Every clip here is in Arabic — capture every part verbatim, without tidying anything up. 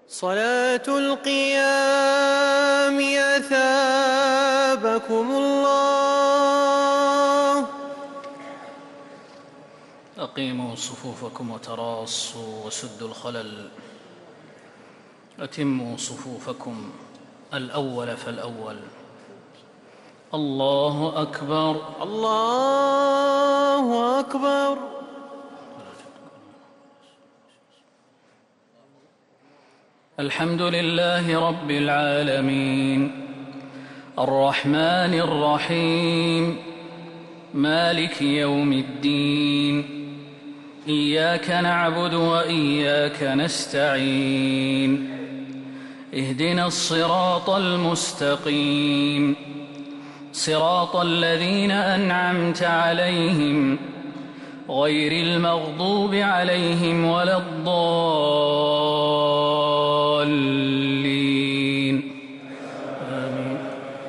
صلاة القيام أثابكم الله. أقيموا صفوفكم وتراصوا وسدوا الخلل. أتموا صفوفكم الأول فالأول. الله أكبر الله أكبر. الحمد لله رب العالمين الرحمن الرحيم مالك يوم الدين. إياك نعبد وإياك نستعين. اهدنا الصراط المستقيم صراط الذين أنعمت عليهم غير المغضوب عليهم ولا الضالين آمين.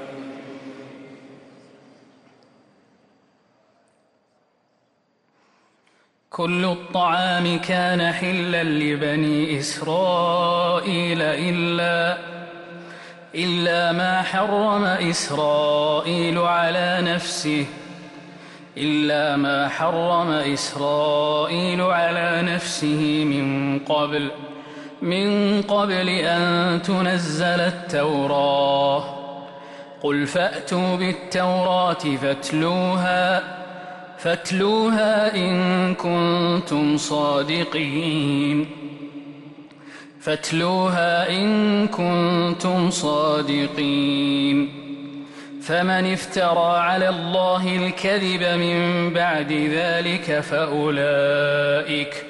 كل الطعام كان حلا لبني إسرائيل إلا إلا ما حرم إسرائيل على نفسه إلا ما حرم إسرائيل على نفسه من قبل من قبل أن تنزل التوراة. قل فأتوا بالتوراة فاتلوها فاتلوها إن كنتم صادقين فاتلوها إن كنتم صادقين. فمن افترى على الله الكذب من بعد ذلك فأولئك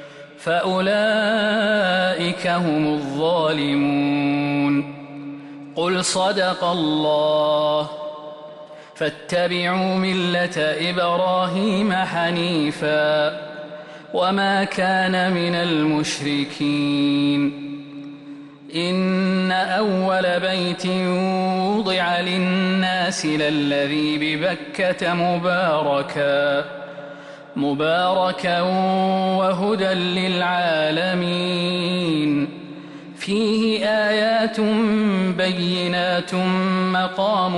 فأولئك هم الظالمون. قل صدق الله فاتبعوا ملة إبراهيم حنيفا وما كان من المشركين. إن أول بيت وضع للناس للذي ببكة مباركا مباركا وهدى للعالمين. فيه آيات بينات مقام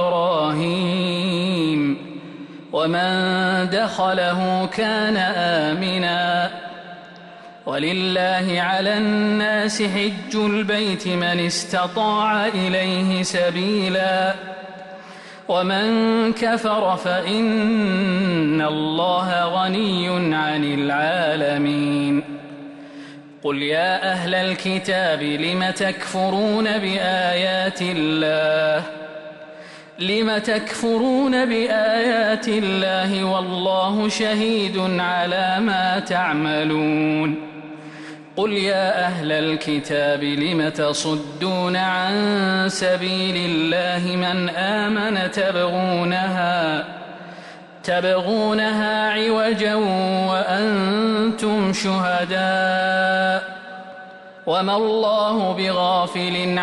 إبراهيم ومن دخله كان آمنا. ولله على الناس حج البيت من استطاع إليه سبيلا ومن كفر فإن الله غني عن العالمين. قل يا أهل الكتاب لم تكفرون بآيات الله لم تكفرون بآيات الله والله شهيد على ما تعملون. قل يا أهل الكتاب لم تصدون عن سبيل الله من آمن تبغونها تبغونها عوجا وأنتم شهداء وما الله بغافل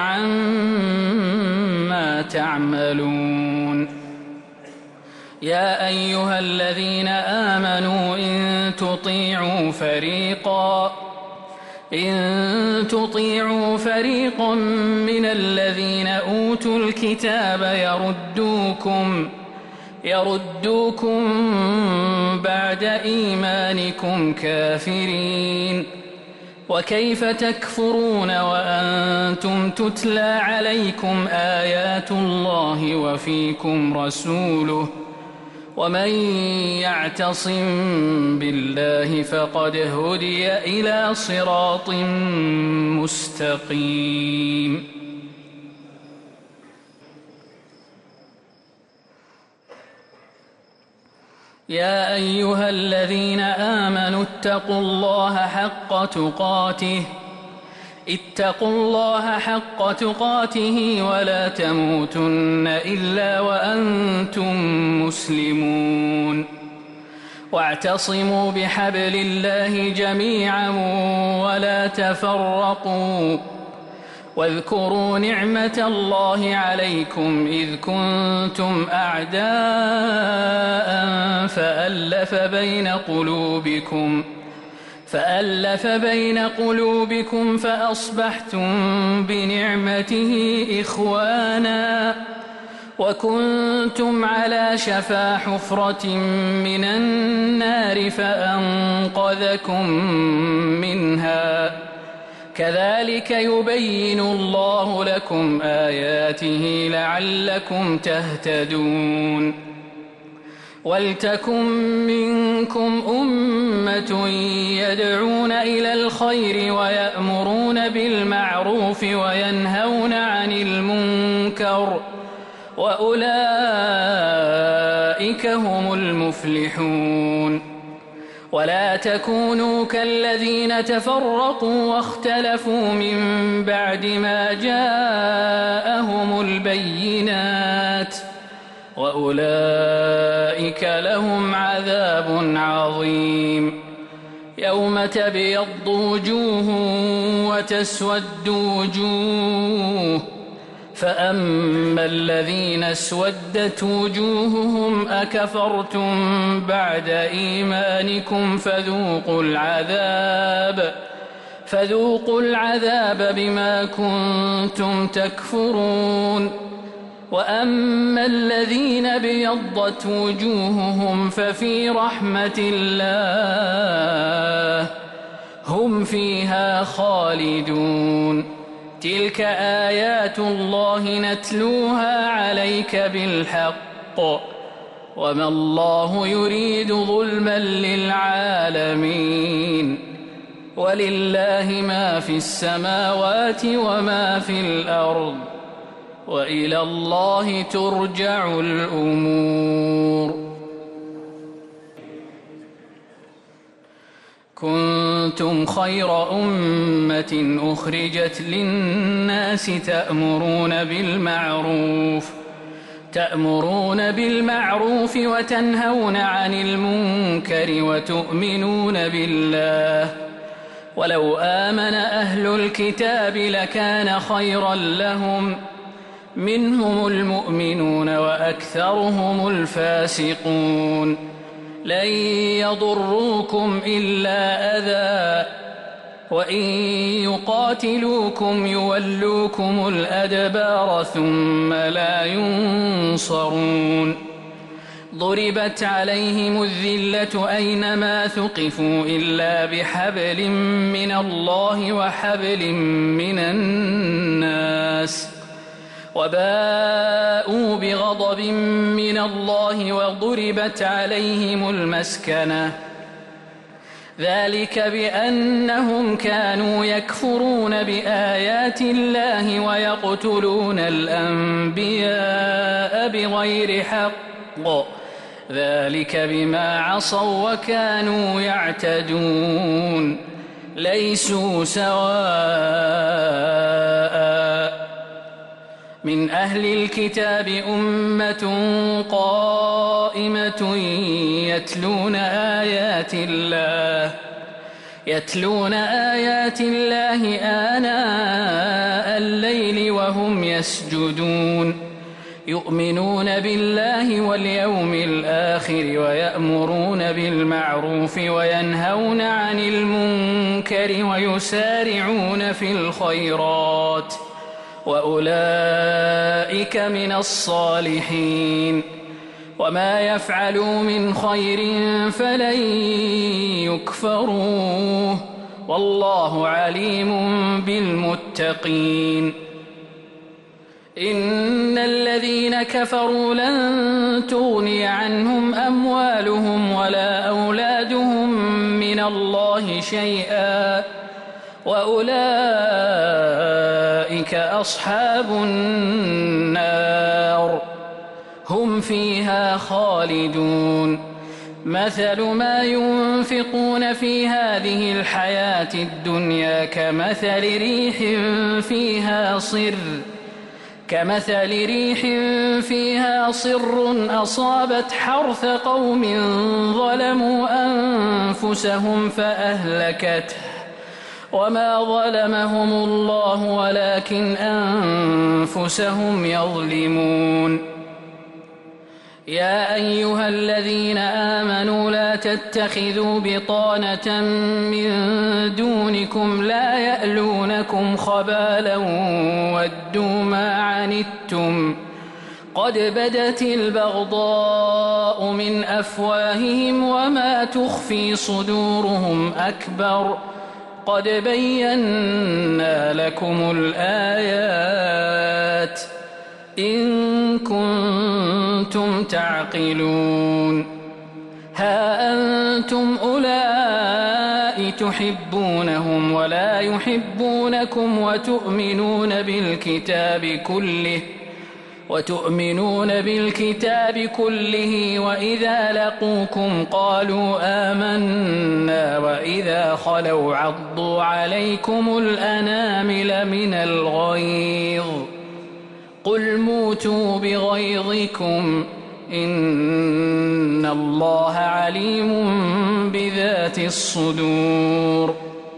عما تعملون. يا أيها الذين آمنوا إن تطيعوا فريقا إن تطيعوا فريقا من الذين أوتوا الكتاب يردوكم يردوكم بعد إيمانكم كافرين. وكيف تكفرون وأنتم تتلى عليكم آيات الله وفيكم رسوله ومن يعتصم بالله فقد هدي إلى صراط مستقيم. يا أيها الذين آمنوا اتقوا الله حق تقاته اتقوا الله حق تقاته ولا تموتن إلا وأنتم مسلمون. واعتصموا بحبل الله جميعا ولا تفرقوا. واذكروا نعمة الله عليكم إذ كنتم أعداء فألف بين قلوبكم فألف بين قلوبكم فأصبحتم بنعمته إخوانا وكنتم على شفا حفرة من النار فأنقذكم منها كذلك يبين الله لكم آياته لعلكم تهتدون ولتكن منكم أمة يدعون إلى الخير ويأمرون بالمعروف وينهون عن المنكر وأولئك هم المفلحون ولا تكونوا كالذين تفرقوا واختلفوا من بعد ما جاءهم البينات وأولئك لهم عذاب عظيم يوم تبيض وجوه وتسود وجوه فأما الذين اسودت وجوههم أكفرتم بعد إيمانكم فذوقوا العذاب فذوقوا العذاب بما كنتم تكفرون وأما الذين ابيضت وجوههم ففي رحمة الله هم فيها خالدون تلك آيات الله نتلوها عليك بالحق وما الله يريد ظلما للعالمين ولله ما في السماوات وما في الأرض وإلى الله ترجع الأمور كنتم خير أمة أخرجت للناس تأمرون بالمعروف تأمرون بالمعروف وتنهون عن المنكر وتؤمنون بالله ولو آمن أهل الكتاب لكان خيرا لهم منهم المؤمنون وأكثرهم الفاسقون لن يضروكم إلا أذى وإن يقاتلوكم يولوكم الأدبار ثم لا ينصرون ضربت عليهم الذلة أينما ثقفوا إلا بحبل من الله وحبل من الناس وباءوا بغضب من الله وضربت عليهم المسكنة ذلك بأنهم كانوا يكفرون بآيات الله ويقتلون الأنبياء بغير حق ذلك بما عصوا وكانوا يعتدون ليسوا سواء من أهل الكتاب أمة قائمة يتلون آيات الله يتلون آيات الله آناء الليل وهم يسجدون يؤمنون بالله واليوم الآخر ويأمرون بالمعروف وينهون عن المنكر ويسارعون في الخيرات وأولئك من الصالحين وما يفعلوا من خير فلن يكفروه والله عليم بالمتقين إن الذين كفروا لن تغني عنهم أموالهم ولا أولادهم من الله شيئا وأولئك أصحاب النار هم فيها خالدون مثل ما ينفقون في هذه الحياة الدنيا كمثل ريح فيها صر كمثل ريح فيها صر أصابت حرث قوم ظلموا أنفسهم فأهلكته وما ظلمهم الله ولكن أنفسهم يظلمون يا أيها الذين آمنوا لا تتخذوا بطانة من دونكم لا يألونكم خبالا ودوا ما عنتم قد بدت البغضاء من أفواههم وما تخفي صدورهم أكبر قد بينا لكم الآيات إن كنتم تعقلون ها أنتم أولئك تحبونهم ولا يحبونكم وتؤمنون بالكتاب كله وتؤمنون بالكتاب كله وإذا لقوكم قالوا آمنا وإذا خلوا عضوا عليكم الأنامل من الغيظ قل موتوا بغيظكم إن الله عليم بذات الصدور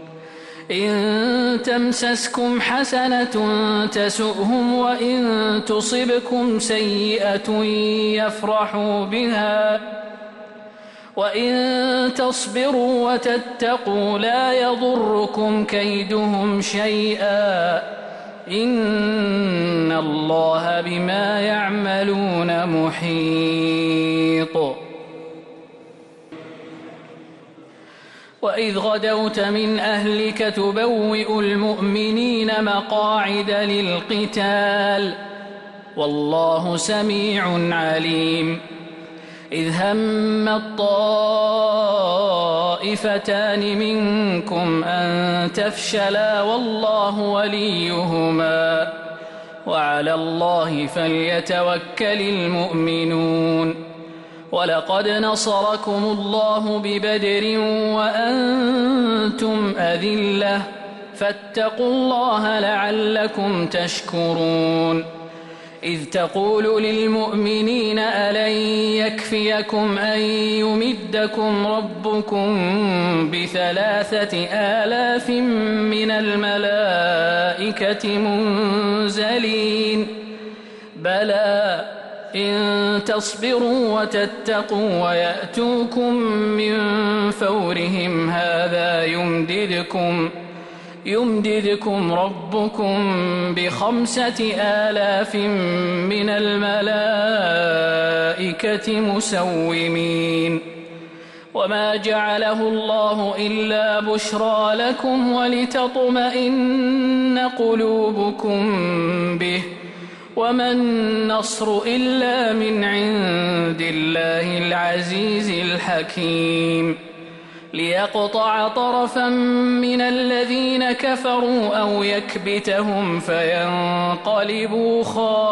إن تمسسكم حسنة تسؤهم وإن تصبكم سيئة يفرحوا بها وإن تصبروا وتتقوا لا يضركم كيدهم شيئا إن الله بما يعملون محيط وإذ غدوت من أهلك تبوئ المؤمنين مقاعد للقتال والله سميع عليم إذ هم الطائفتان منكم أن تفشلا والله وليهما وعلى الله فليتوكل المؤمنون ولقد نصركم الله ببدر وأنتم أذلة فاتقوا الله لعلكم تشكرون إذ تقول للمؤمنين ألن يكفيكم أن يمدكم ربكم بثلاثة آلاف من الملائكة منزلين بلى إن تصبروا وتتقوا ويأتوكم من فورهم هذا يمددكم يمددكم ربكم بخمسة آلاف من الملائكة مسومين وما جعله الله إلا بشرى لكم ولتطمئن قلوبكم به وما النصر إلا من عند الله العزيز الحكيم ليقطع طرفا من الذين كفروا أو يكبتهم فينقلبوا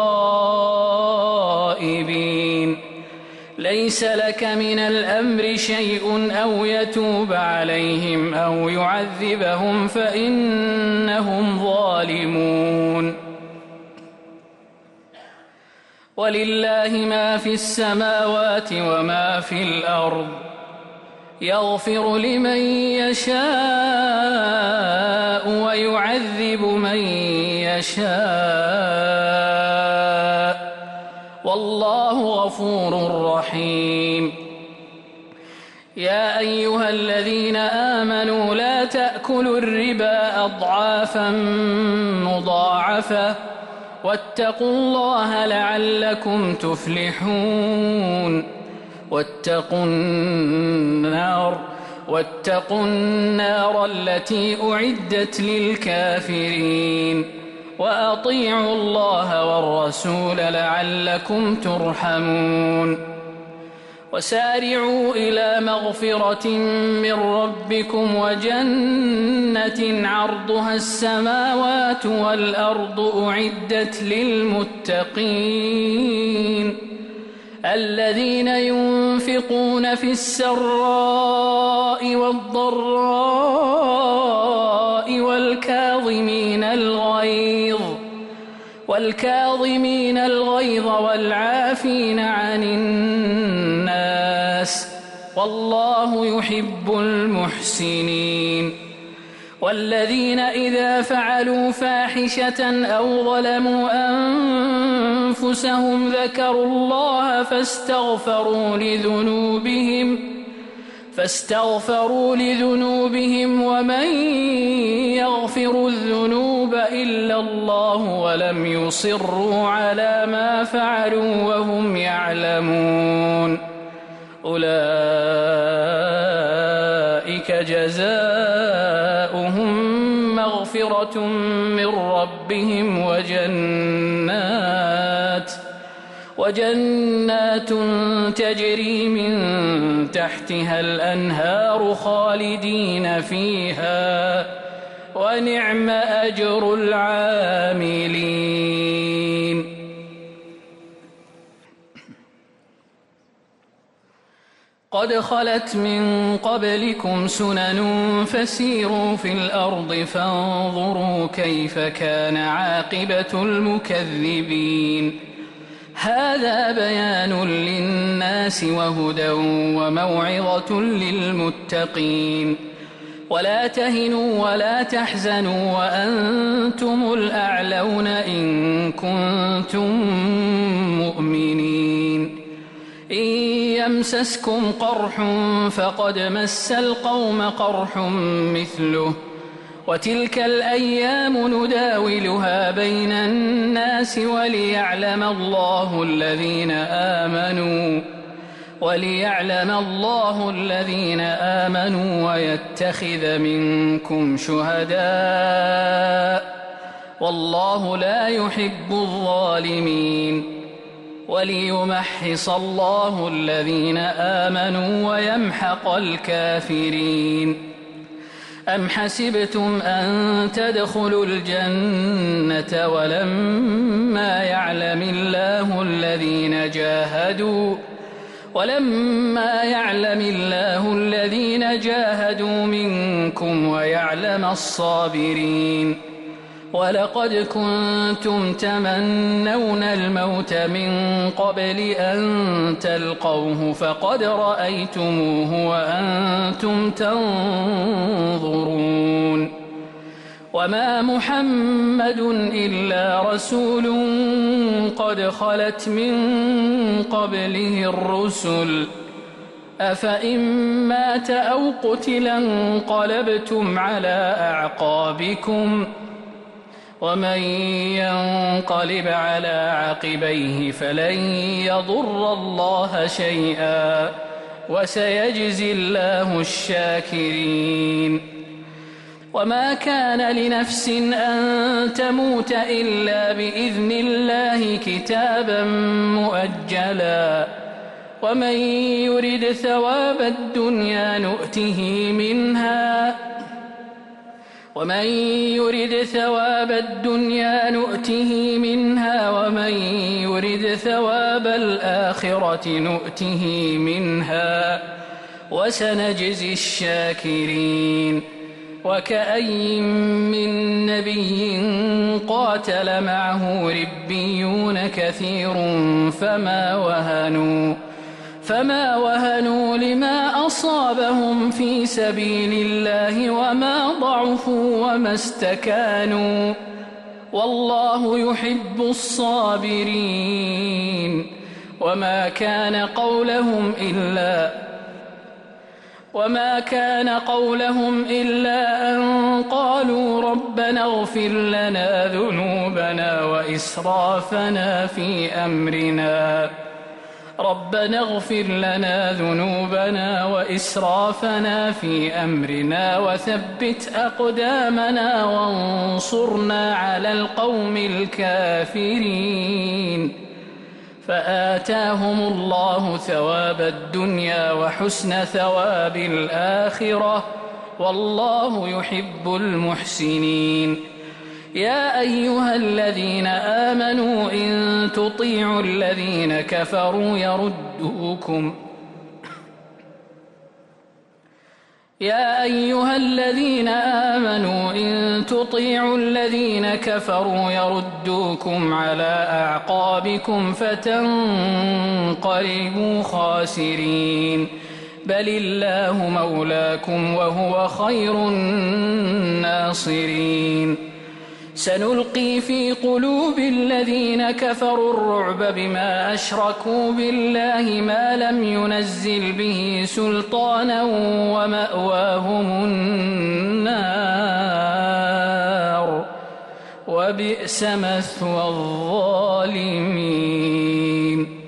خائبين ليس لك من الأمر شيء أو يتوب عليهم أو يعذبهم فإنهم ظالمون ولله ما في السماوات وما في الأرض يغفر لمن يشاء ويعذب من يشاء والله غفور رحيم يا أيها الذين آمنوا لا تأكلوا الربا أضعافا مضاعفة واتقوا الله لعلكم تفلحون واتقوا النار واتقوا النار التي أعدت للكافرين وأطيعوا الله والرسول لعلكم ترحمون وسارعوا إلى مغفرة من ربكم وجنة عرضها السماوات والأرض أعدت للمتقين الذين ينفقون في السراء والضراء والكاظمين الغيظ والكاظمين الغيظ والعافين عن الناس والله يحب المحسنين والذين إذا فعلوا فاحشة أو ظلموا أنفسهم ذكروا الله فاستغفروا لذنوبهم فاستغفروا لذنوبهم ومن يغفر الذنوب إلا الله ولم يصروا على ما فعلوا وهم يعلمون أولئك جزاؤهم مغفرة من ربهم وجنات وجنات تجري من تحتها الأنهار خالدين فيها ونعم أجر العاملين. قد خلت من قبلكم سنن فسيروا في الأرض فانظروا كيف كان عاقبة المكذبين. هذا بيان للناس وهدى وموعظة للمتقين. ولا تهنوا ولا تحزنوا وأنتم الأعلون إن كنتم مؤمنين. إن يمسسكم قرح فقد مس القوم قرح مثله وتلك الأيام نداولها بين الناس وليعلم الله الذين آمنوا وليعلم الله الذين آمنوا ويتخذ منكم شهداء والله لا يحب الظالمين وليمحص الله الذين آمنوا ويمحق الكافرين. أم حسبتم أن تدخلوا الجنة ولما يعلم الله الذين جاهدوا ولما يعلم الله الذين جاهدوا منكم ويعلم الصابرين. ولقد كنتم تمنون الموت من قبل أن تلقوه فقد رأيتموه وأنتم تنظرون. وما محمد إلا رسول قد خلت من قبله الرسل أفإن مات أو قتل انقلبتم على أعقابكم ومن ينقلب على عقبيه فلن يضر الله شيئا وسيجزي الله الشاكرين. وما كان لنفس أن تموت إلا بإذن الله كتابا مؤجلا ومن يرد ثواب الدنيا نؤته منها ومن يرد ثواب الدنيا نؤته منها ومن يرد ثواب الآخرة نؤته منها وسنجزي الشاكرين. وكأي من نبي قاتل معه ربيون كثير فما وهنوا فما وهنوا لما أصابهم في سبيل الله وما ضعفوا وما استكانوا والله يحب الصابرين. وما كان قولهم إلا وما كان قولهم إلا أن قالوا ربنا اغفر لنا ذنوبنا وإسرافنا في أمرنا ربنا اغفر لنا ذنوبنا وإسرافنا في أمرنا وثبت أقدامنا وانصرنا على القوم الكافرين. فآتاهم الله ثواب الدنيا وحسن ثواب الآخرة والله يحب المحسنين. يا أيها الذين آمنوا إن تطيعوا الذين كفروا يردوكم يا أيها الذين آمنوا إن تطيعوا الذين كفروا يردوكم على أعقابكم فتنقلبوا خاسرين. بل الله مولاكم وهو خير الناصرين سنلقي في قلوب الذين كفروا الرعب بما أشركوا بالله ما لم ينزل به سلطانا ومأواهم النار وبئس مثوى الظالمين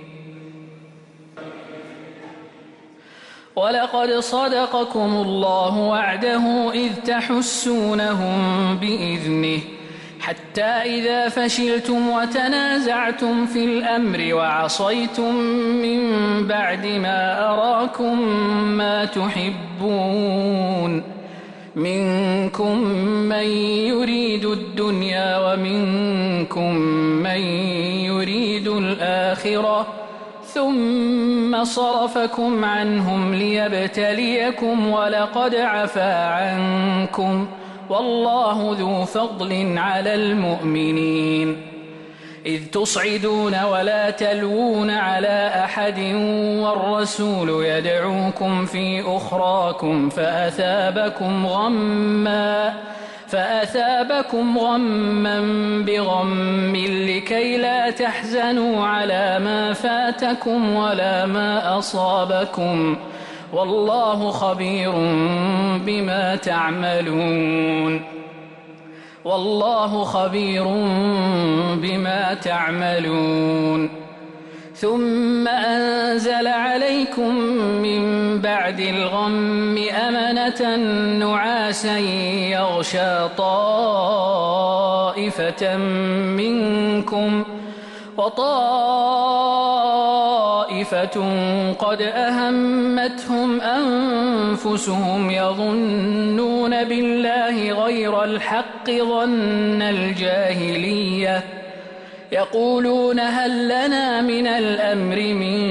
ولقد صدقكم الله وعده إذ تحسونهم بإذنه حتى إذا فشلتم وتنازعتم في الأمر وعصيتم من بعد ما أراكم ما تحبون منكم من يريد الدنيا ومنكم من يريد الآخرة ثم صرفكم عنهم ليبتليكم ولقد عفا عنكم والله ذو فضل على المؤمنين إذ تصعدون ولا تلوون على أحد والرسول يدعوكم في أخراكم فأثابكم غمّا فأثابكم غمّا بغم لكي لا تحزنوا على ما فاتكم ولا ما أصابكم والله خبير بما تعملون والله خبير بما تعملون ثم أنزل عليكم من بعد الغم أمنة نعاسا يغشى طائفة منكم وطائفة قد أهمتهم أنفسهم يظنون بالله غير الحق ظن الجاهلية يقولون هل لنا من الأمر من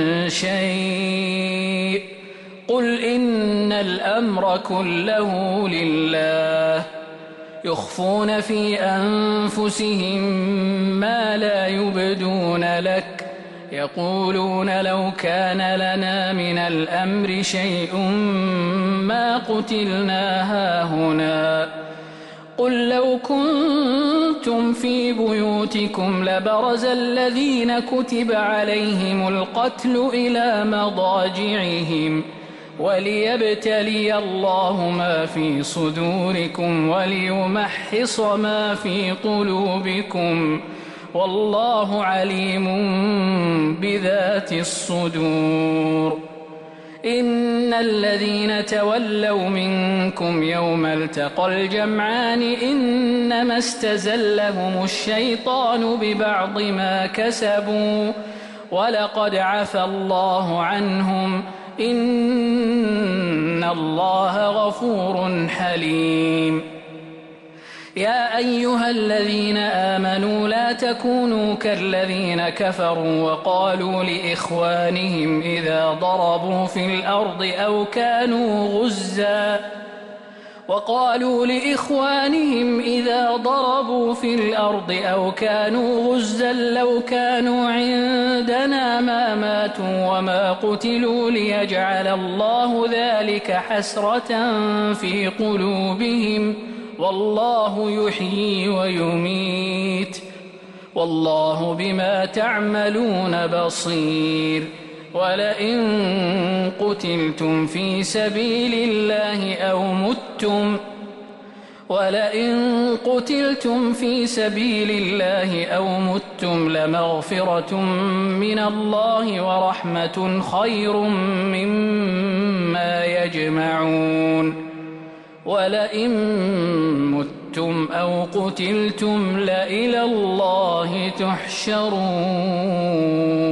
شيء قل إن الأمر كله لله يخفون في أنفسهم ما لا يبدون لك يقولون لو كان لنا من الأمر شيء ما قتلنا هاهنا قل لو كنتم في بيوتكم لبرز الذين كتب عليهم القتل إلى مضاجعهم وليبتلي الله ما في صدوركم وليمحص ما في قلوبكم والله عليم بذات الصدور إن الذين تولوا منكم يوم التقى الجمعان إنما استزلهم الشيطان ببعض ما كسبوا ولقد عفى الله عنهم إن الله غفور حليم يا أيها الذين آمنوا لا تكونوا كالذين كفروا وقالوا لإخوانهم إذا ضربوا في الأرض أو كانوا غزا وقالوا لإخوانهم إذا ضربوا في الأرض أو كانوا غزا لو كانوا عندنا ما ماتوا وما قتلوا ليجعل الله ذلك حسرة في قلوبهم والله يحيي ويميت والله بما تعملون بصير ولئن قتلتم في سبيل الله أو متم ولئن قتلتم في سبيل الله أو متم لمغفرة من الله ورحمة خير مما يجمعون ولئن متم أو قتلتم لإلى الله تحشرون